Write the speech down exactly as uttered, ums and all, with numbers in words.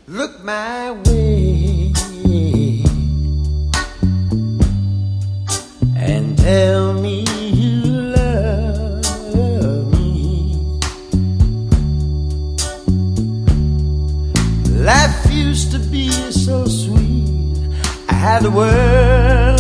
look my way and tell me you love me. Life used to be so sweet. I had the world